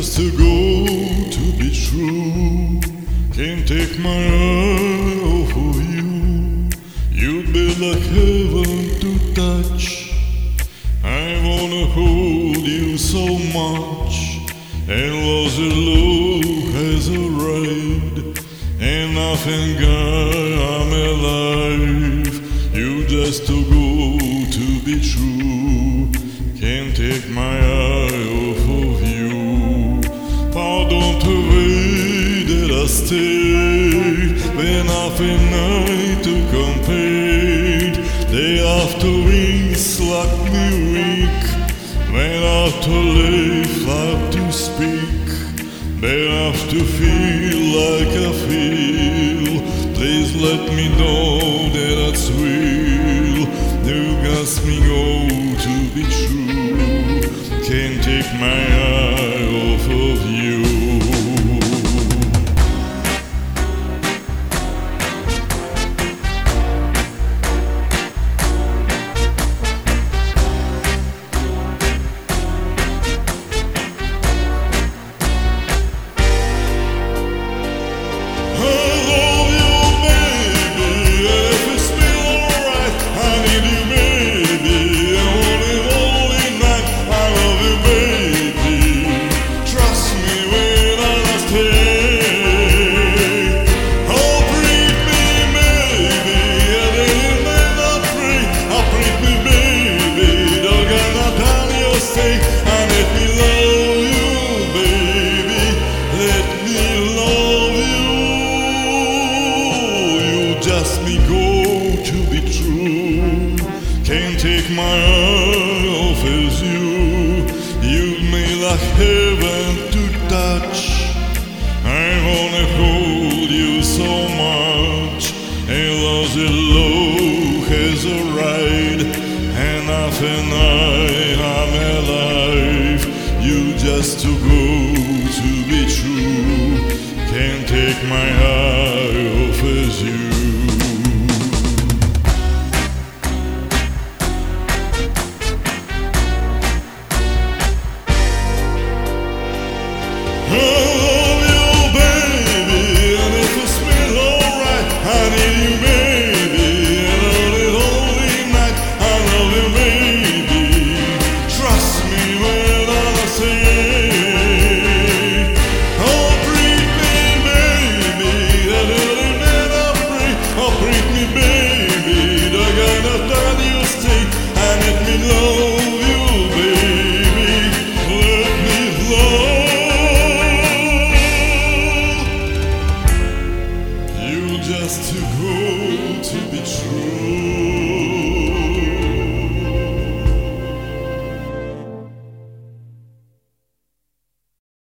just too good to be true. Can't take my eye off of you. You'd be like heaven to touch. I wanna hold you so much, and lose your love as a ride. And nothing, girl, I'm alive. You just too good to be true. Can't take my eye off of you. Pardon the way that I stay, when nothing night to compare. Day after weeks like me weak, when after life like to speak, when after feel like I feel. Please let me know that it's real. You got me go to be true. Can't take my eye off of you. Just me go to be true. Can't take my eye off of you. You made like heaven to touch. I wanna hold you so much, and lose your love as a ride. And nothing I'm alive. You just too good to be true. Can't take my eye off of you. I love you, baby, and if it's been alright, I need you, baby, and early, holy night. I love you, baby. Trust me when I say, oh, breathe me, baby, that it'll never break. Oh, breathe me, baby, the kind of time you stay, and let me love you, baby. Let me love. Just to